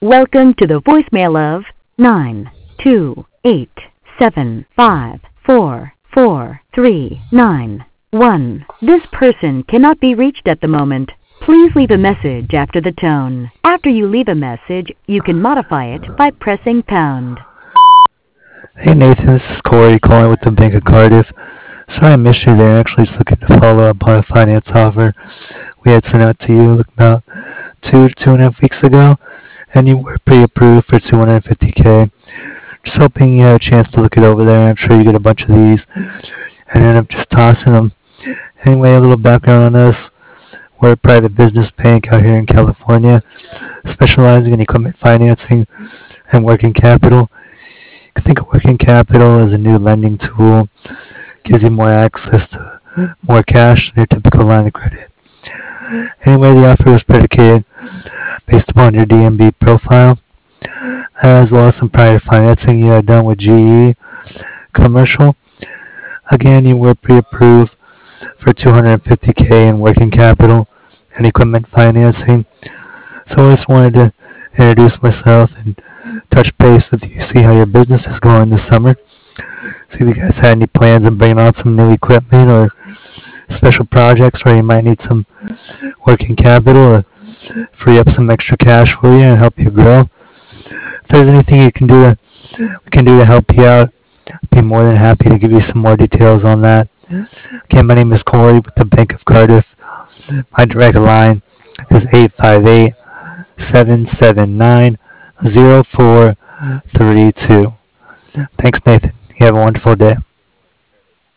Welcome to the voicemail of 928754439. This person cannot be reached at the moment. Please leave a message after the tone. After you leave a message, you can modify it by pressing pound. Hey Nathan, this is Corey calling with the Bank of Cardiff. Sorry I missed you there. Actually, just looking to follow up on a finance offer we had sent out to you about 2.5 weeks ago, and you were pre-approved for 250K. Just hoping you had a chance to look it over there. I'm sure you get a bunch of these and end up just tossing them. Anyway, a little background on us. We're a private business bank out here in California, specializing in equipment financing and working capital. You can think of working capital as a new lending tool. Gives you more access to more cash than your typical line of credit. Anyway, the offer was predicated based upon your DMB profile, as well as some prior financing you had done with GE Commercial. Again, you were pre-approved for 250K in working capital and equipment financing. So I just wanted to introduce myself and touch base with you, see how your business is going this summer. See if you guys had any plans on bringing on some new equipment or special projects where you might need some working capital to free up some extra cash for you and help you grow. If there's anything we can do to help you out, I'd be more than happy to give you some more details on that. Again, my name is Corey with the Bank of Cardiff. My direct line is 858-779-0432. Thanks, Nathan. You have a wonderful day.